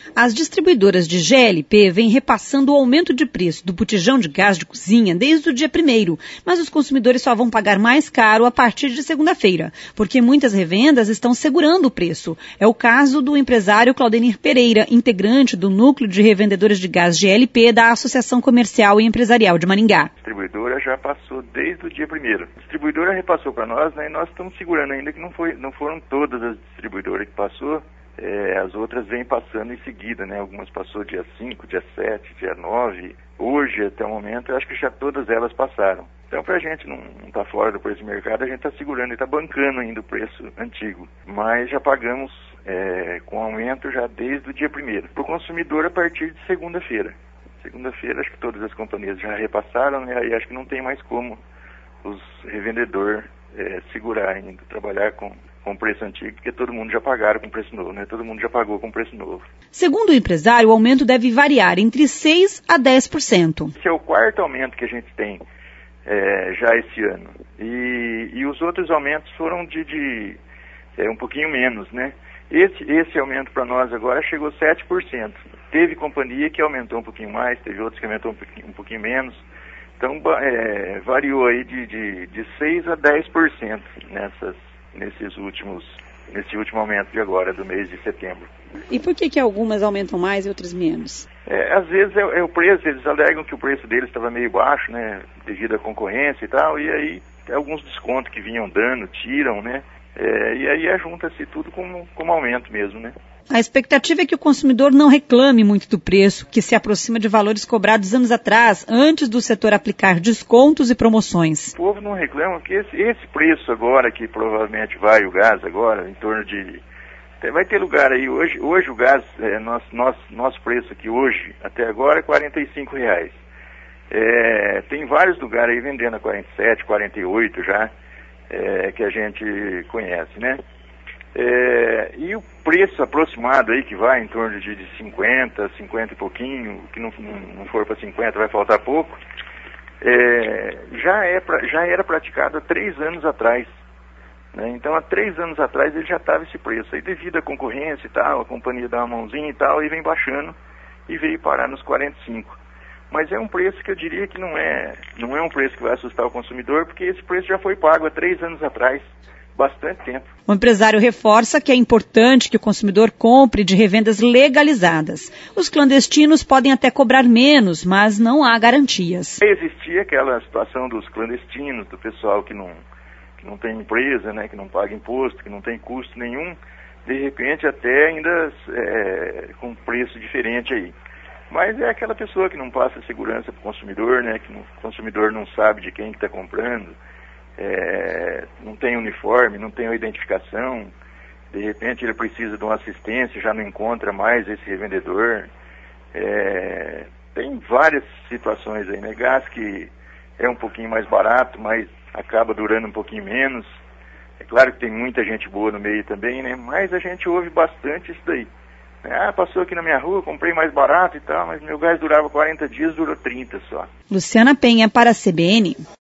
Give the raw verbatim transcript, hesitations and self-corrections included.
As distribuidoras de G L P vêm repassando o aumento de preço do botijão de gás de cozinha desde o dia primeiro, mas os consumidores só vão pagar mais caro a partir de segunda-feira, porque muitas revendas estão segurando o preço. É o caso do empresário Claudenir Pereira, integrante do Núcleo de Revendedores de Gás G L P da Associação Comercial e Empresarial de Maringá. A distribuidora já passou desde o dia primeiro. A distribuidora repassou para nós, né, e nós estamos segurando ainda que não, foi, não foram todas as distribuidoras que passou. É, as outras vêm passando em seguida, né? Algumas passou dia cinco, dia sete, dia nove. Hoje, até o momento, eu acho que já todas elas passaram. Então, para a gente não estar tá fora do preço de mercado, a gente está segurando e está bancando ainda o preço antigo. Mas já pagamos é, com aumento já desde o dia primeiro. Para o consumidor, a partir de segunda-feira. Segunda-feira, acho que todas as companhias já repassaram, né? Aí acho que não tem mais como os revendedores é, segurar ainda, trabalhar com... com preço antigo, porque todo mundo já pagaram com preço novo, né? Todo mundo já pagou com preço novo. Segundo o empresário, o aumento deve variar entre seis por cento a dez por cento. Esse é o quarto aumento que a gente tem é, já esse ano. E, e os outros aumentos foram de, de é, um pouquinho menos, né? Esse, esse aumento para nós agora chegou a sete por cento. Teve companhia que aumentou um pouquinho mais, teve outros que aumentou um pouquinho, um pouquinho menos. Então, é, variou aí de, de, de seis por cento a dez por cento nessas nesses últimos, nesse último aumento de agora, do mês de setembro. E por que que algumas aumentam mais e outras menos? É, às vezes é, é o preço, eles alegam que o preço deles estava meio baixo, né, devido à concorrência e tal, e aí tem alguns descontos que vinham dando, tiram, né, é, e aí junta-se tudo como, como aumento mesmo, né. A expectativa é que o consumidor não reclame muito do preço, que se aproxima de valores cobrados anos atrás, antes do setor aplicar descontos e promoções. O povo não reclama, porque esse, esse preço agora, que provavelmente vai o gás agora, em torno de... Vai ter lugar aí, hoje, hoje o gás, é, nosso, nosso, nosso preço aqui hoje, até agora, é quarenta e cinco reais. É, tem vários lugares aí vendendo a quarenta e sete, quarenta e oito já, é, que a gente conhece, né? É, e o preço aproximado aí que vai em torno de, de cinquenta, cinquenta e pouquinho, que não, não for para cinquenta vai faltar pouco, é, já, é, já era praticado há três anos atrás, né? Então há três anos atrás ele já estava esse preço, aí devido à concorrência e tal, a companhia dá uma mãozinha e tal, e vem baixando e veio parar nos quarenta e cinco. Mas é um preço que eu diria que não é, não é um preço que vai assustar o consumidor, porque esse preço já foi pago há três anos atrás. Bastante tempo. O empresário reforça que é importante que o consumidor compre de revendas legalizadas. Os clandestinos podem até cobrar menos, mas não há garantias. Existia aquela situação dos clandestinos, do pessoal que não, que não tem empresa, né, que não paga imposto, que não tem custo nenhum, de repente até ainda é, com preço diferente aí. Mas é aquela pessoa que não passa segurança para o consumidor, né, que não, o consumidor não sabe de quem que está comprando. É, não tem uniforme, não tem identificação, de repente ele precisa de uma assistência, já não encontra mais esse revendedor. É, tem várias situações aí, né? Gás que é um pouquinho mais barato, mas acaba durando um pouquinho menos. É claro que tem muita gente boa no meio também, né? Mas a gente ouve bastante isso daí. Ah, passou aqui na minha rua, comprei mais barato e tal, mas meu gás durava quarenta dias, durou trinta só. Luciana Penha para a C B N.